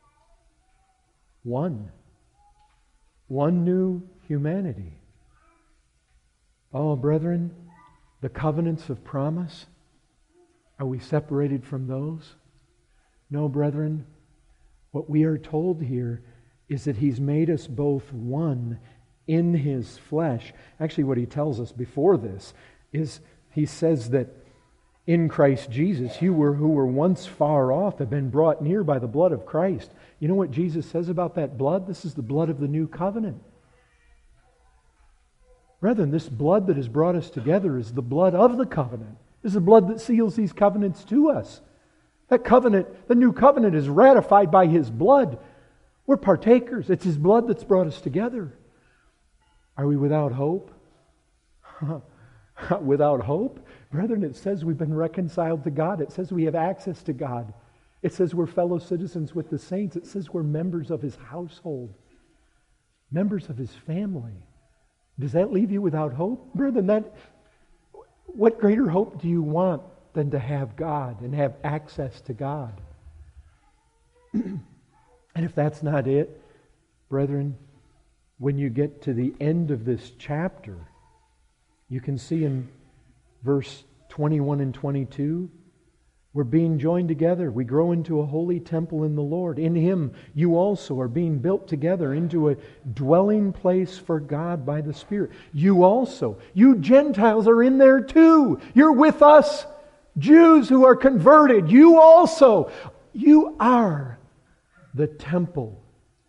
One. One new humanity. Oh, brethren, the covenants of promise, are we separated from those? No, brethren. What we are told here is that He's made us both one in His flesh. Actually, what He tells us before this is He says that in Christ Jesus, you who were once far off have been brought near by the blood of Christ. You know what Jesus says about that blood? This is the blood of the new covenant. Brethren, this blood that has brought us together is the blood of the covenant. It's the blood that seals these covenants to us. That covenant, the new covenant, is ratified by His blood. We're partakers. It's His blood that's brought us together. Are we without hope? Without hope? Brethren, it says we've been reconciled to God. It says we have access to God. It says we're fellow citizens with the saints. It says we're members of His household. Members of His family. Does that leave you without hope? Brethren, what greater hope do you want than to have God and have access to God? And if that's not it, brethren, when you get to the end of this chapter, you can see in verse 21 and 22, we're being joined together. We grow into a holy temple in the Lord. In Him, you also are being built together into a dwelling place for God by the Spirit. You also, you Gentiles are in there too. You're with us, Jews who are converted. You also, you are the temple.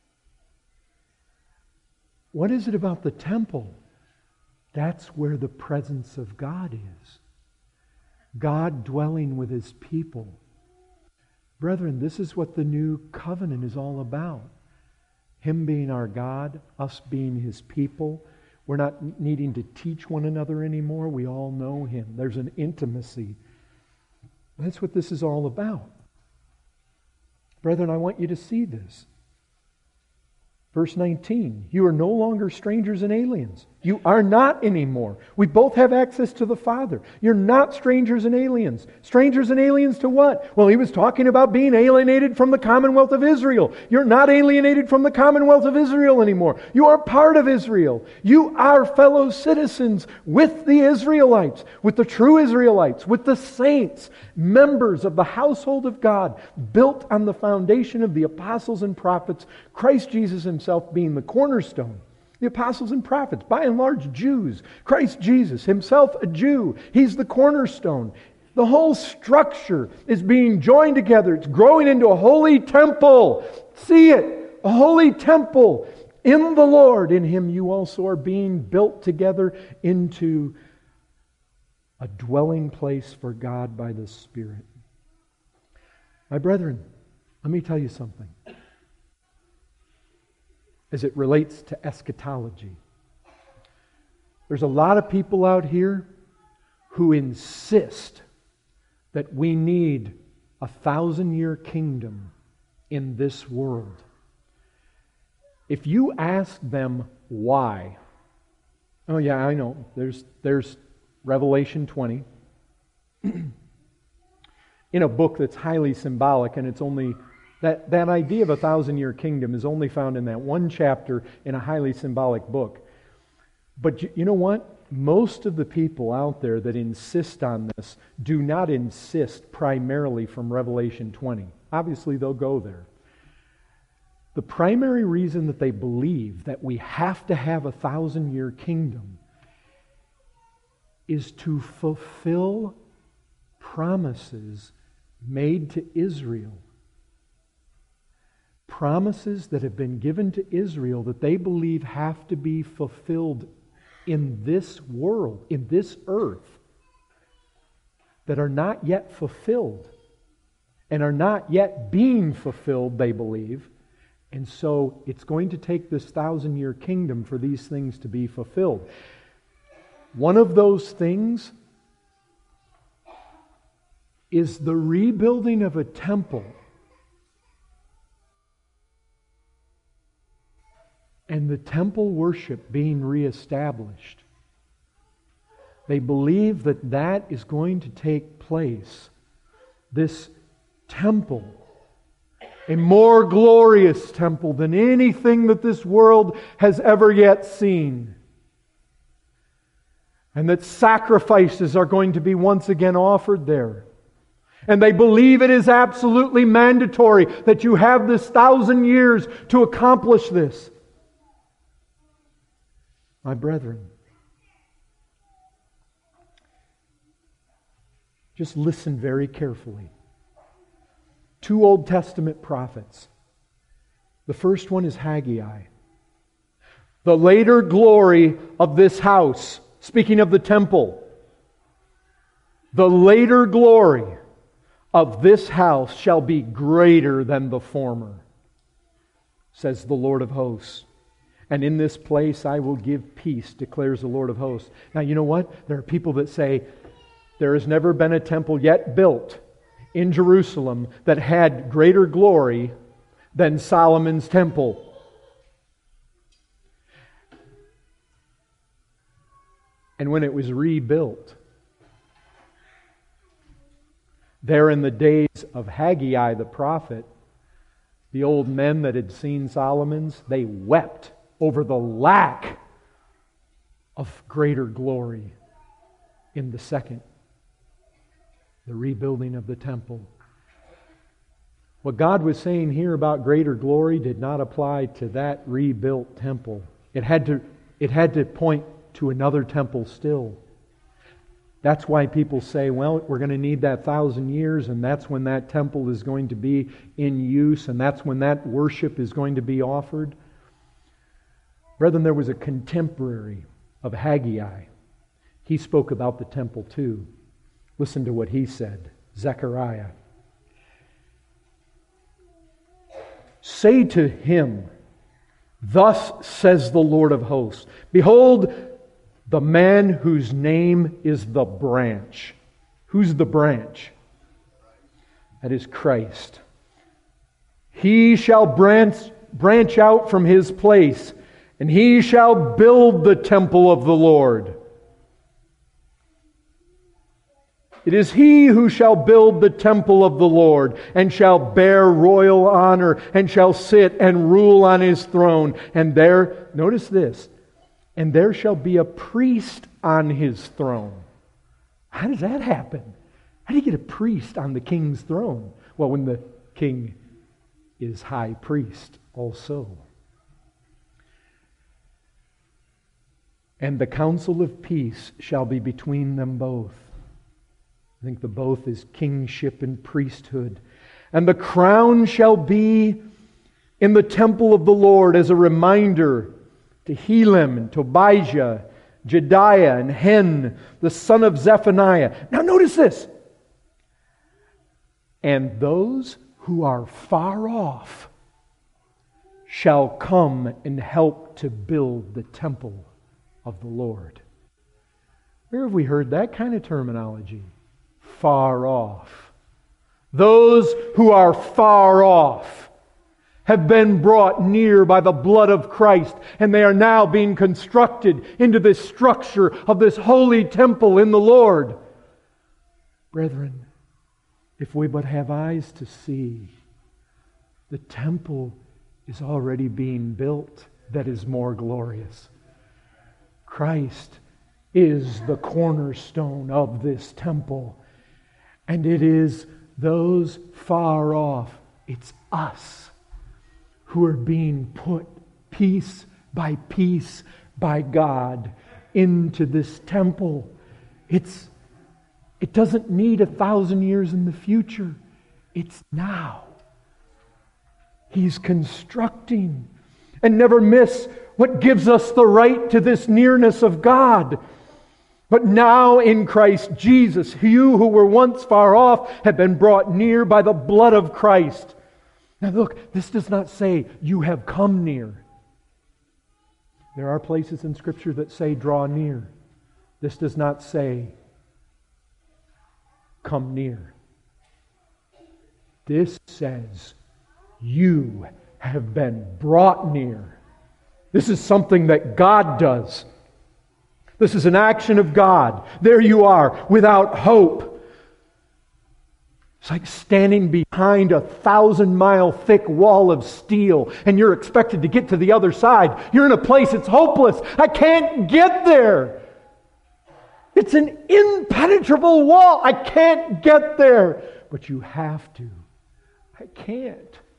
What is it about the temple? That's where the presence of God is. God dwelling with His people. Brethren, this is what the new covenant is all about. Him being our God, us being His people. We're not needing to teach one another anymore. We all know Him. There's an intimacy. That's what this is all about. Brethren, I want you to see this. Verse 19, you are no longer strangers and aliens. You are not anymore. We both have access to the Father. You're not strangers and aliens. Strangers and aliens to what? Well, he was talking about being alienated from the Commonwealth of Israel. You're not alienated from the Commonwealth of Israel anymore. You are part of Israel. You are fellow citizens with the Israelites, with the true Israelites, with the saints, members of the household of God, built on the foundation of the apostles and prophets, Christ Jesus Himself being the cornerstone. The apostles and prophets, by and large Jews. Christ Jesus, Himself a Jew. He's the cornerstone. The whole structure is being joined together. It's growing into a holy temple. See it. A holy temple in the Lord. In Him you also are being built together into a dwelling place for God by the Spirit. My brethren, let me tell you something. As it relates to eschatology. There's a lot of people out here who insist that we need a 1,000-year kingdom in this world. If you ask them why, oh yeah, I know, there's Revelation 20 in a book that's highly symbolic, and it's only that idea of a 1,000-year kingdom is only found in that one chapter in a highly symbolic book. But you know what? Most of the people out there that insist on this do not insist primarily from Revelation 20. Obviously, they'll go there. The primary reason that they believe that we have to have a 1,000-year kingdom is to fulfill promises made to Israel. Promises that have been given to Israel that they believe have to be fulfilled in this world, in this earth, that are not yet fulfilled and are not yet being fulfilled, they believe. And so it's going to take this 1,000-year kingdom for these things to be fulfilled. One of those things is the rebuilding of a temple and the temple worship being reestablished. They believe that that is going to take place. This temple, a more glorious temple than anything that this world has ever yet seen. And that sacrifices are going to be once again offered there. And they believe it is absolutely mandatory that you have this 1,000 years to accomplish this. My brethren, just listen very carefully. 2 Old Testament prophets. The first one is Haggai. The later glory of this house, speaking of the temple, the later glory of this house shall be greater than the former, says the Lord of hosts. And in this place I will give peace, declares the Lord of hosts. Now you know what? There are people that say, there has never been a temple yet built in Jerusalem that had greater glory than Solomon's temple. And when it was rebuilt, there in the days of Haggai the prophet, the old men that had seen Solomon's, they wept over the lack of greater glory in the second, the rebuilding of the temple. What God was saying here about greater glory did not apply to that rebuilt temple. It had to point to another temple still. That's why people say, well, we're going to need that 1,000 years, and that's when that temple is going to be in use, and that's when that worship is going to be offered. Brethren, there was a contemporary of Haggai. He spoke about the temple too. Listen to what he said. Zechariah. Say to him, thus says the Lord of hosts, behold, the man whose name is the branch. Who's the branch? That is Christ. He shall branch out from his place, and he shall build the temple of the Lord. It is he who shall build the temple of the Lord, and shall bear royal honor, and shall sit and rule on his throne. And there, notice this, and there shall be a priest on his throne. How does that happen? How do you get a priest on the king's throne? Well, when the king is high priest also. And the counsel of peace shall be between them both. I think the both is kingship and priesthood. And the crown shall be in the temple of the Lord as a reminder to Helem and Tobijah, Jedaiah and Hen, the son of Zephaniah. Now notice this. And those who are far off shall come and help to build the temple of the Lord. Where have we heard that kind of terminology? Far off. Those who are far off have been brought near by the blood of Christ, and they are now being constructed into this structure of this holy temple in the Lord. Brethren, if we but have eyes to see, the temple is already being built that is more glorious. Christ is the cornerstone of this temple. And it is those far off, it's us, who are being put piece by God into this temple. It doesn't need 1,000 years in the future. It's now. He's constructing. And never miss what gives us the right to this nearness of God. But now in Christ Jesus, you who were once far off have been brought near by the blood of Christ. Now look, this does not say you have come near. There are places in Scripture that say draw near. This does not say come near. This says, you have been brought near. This is something that God does. This is an action of God. There you are, without hope. It's like standing behind a 1,000-mile thick wall of steel, and you're expected to get to the other side. You're in a place that's hopeless. I can't get there. It's an impenetrable wall. I can't get there. But you have to. I can't.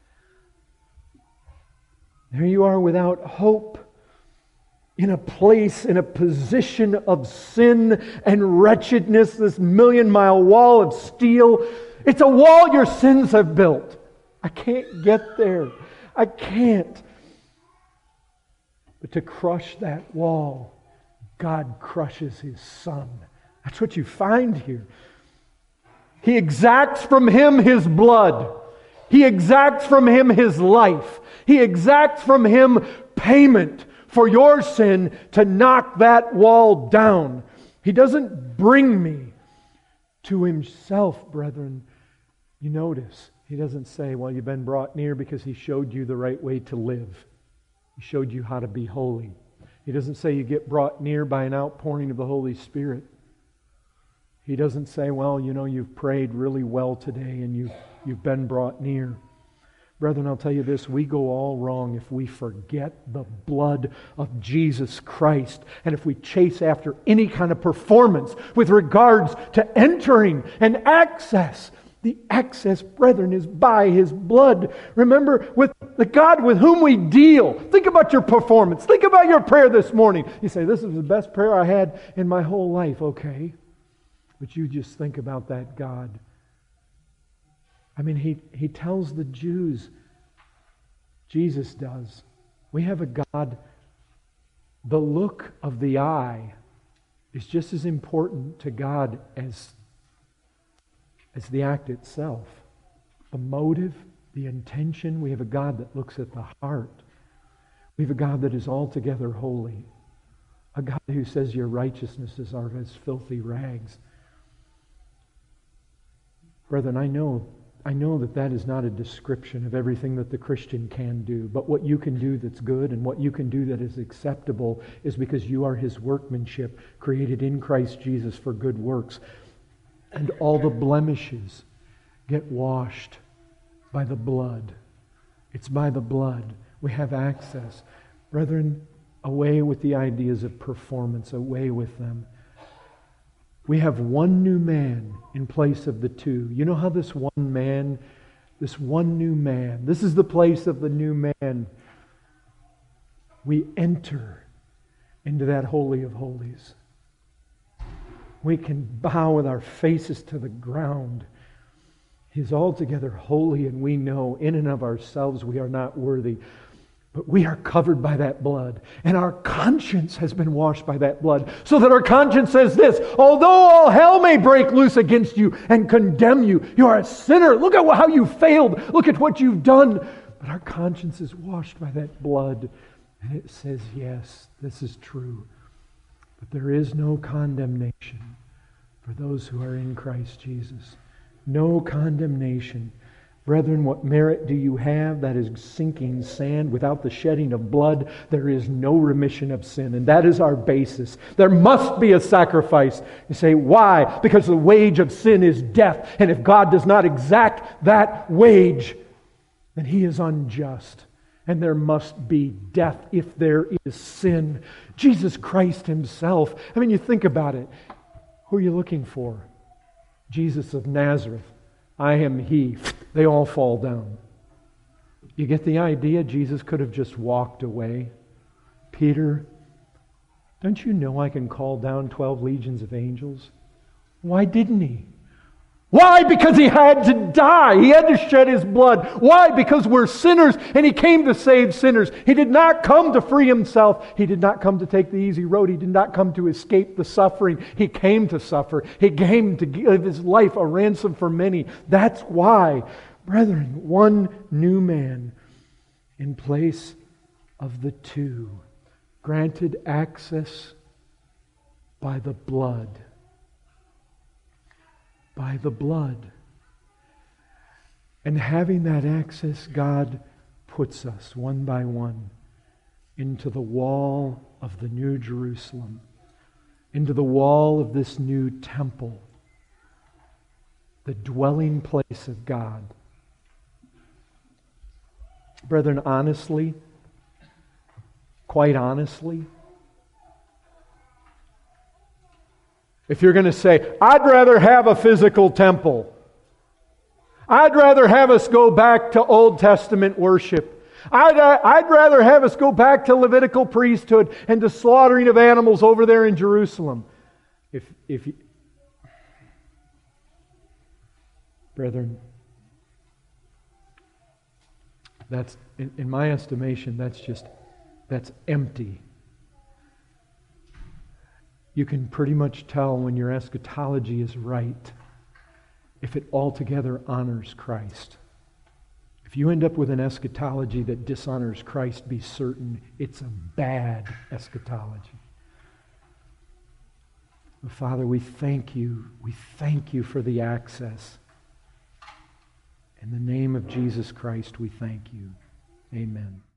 There you are without hope. In a place, in a position of sin and wretchedness, this 1,000,000-mile wall of steel. It's a wall your sins have built. I can't get there. I can't. But to crush that wall, God crushes His Son. That's what you find here. He exacts from Him His blood. He exacts from Him His life. He exacts from Him payment for your sin to knock that wall down. He doesn't bring me to Himself, brethren. You notice, He doesn't say, well, you've been brought near because He showed you the right way to live. He showed you how to be holy. He doesn't say you get brought near by an outpouring of the Holy Spirit. He doesn't say, well, you've prayed really well today and you've been brought near. Brethren, I'll tell you this, we go all wrong if we forget the blood of Jesus Christ and if we chase after any kind of performance with regards to entering and access. The access, brethren, is by His blood. Remember, with the God with whom we deal. Think about your performance. Think about your prayer this morning. You say, this is the best prayer I had in my whole life. Okay. But you just think about that God. I mean, He tells the Jews, Jesus does, we have a God, the look of the eye is just as important to God as the act itself. The motive, the intention. We have a God that looks at the heart. We have a God that is altogether holy. A God who says your righteousnesses are as filthy rags. Brethren, I know that is not a description of everything that the Christian can do. But what you can do that's good and what you can do that is acceptable is because you are His workmanship, created in Christ Jesus for good works. And all the blemishes get washed by the blood. It's by the blood. We have access. Brethren, away with the ideas of performance. Away with them. We have one new man in place of the two. You know how this one new man, this is the place of the new man. We enter into that Holy of Holies. We can bow with our faces to the ground. He's altogether holy, and we know in and of ourselves we are not worthy. But we are covered by that blood. And our conscience has been washed by that blood. So that our conscience says this, although all hell may break loose against you and condemn you, you are a sinner. Look at how you failed. Look at what you've done. But our conscience is washed by that blood. And it says, yes, this is true. But there is no condemnation for those who are in Christ Jesus. No condemnation. Brethren, what merit do you have? That is sinking sand. Without the shedding of blood, there is no remission of sin. And that is our basis. There must be a sacrifice. You say, why? Because the wage of sin is death. And if God does not exact that wage, then He is unjust. And there must be death if there is sin. Jesus Christ Himself. I mean, you think about it. Who are you looking for? Jesus of Nazareth. I am He. They all fall down. You get the idea? Jesus could have just walked away. Peter, don't you know I can call down 12 legions of angels? Why didn't He? Why? Because He had to die. He had to shed His blood. Why? Because we're sinners and He came to save sinners. He did not come to free Himself. He did not come to take the easy road. He did not come to escape the suffering. He came to suffer. He came to give His life a ransom for many. That's why, brethren, one new man in place of the two, granted access by the blood. By the blood. And having that access, God puts us one by one into the wall of the New Jerusalem, into the wall of this new temple, the dwelling place of God. Brethren, honestly, quite honestly, if you're going to say, I'd rather have a physical temple, I'd rather have us go back to Old Testament worship, I'd rather have us go back to Levitical priesthood and to slaughtering of animals over there in Jerusalem. If you, brethren, that's, in my estimation, that's empty. You can pretty much tell when your eschatology is right if it altogether honors Christ. If you end up with an eschatology that dishonors Christ, be certain it's a bad eschatology. Father, we thank you. We thank you for the access. In the name of Jesus Christ, we thank you. Amen.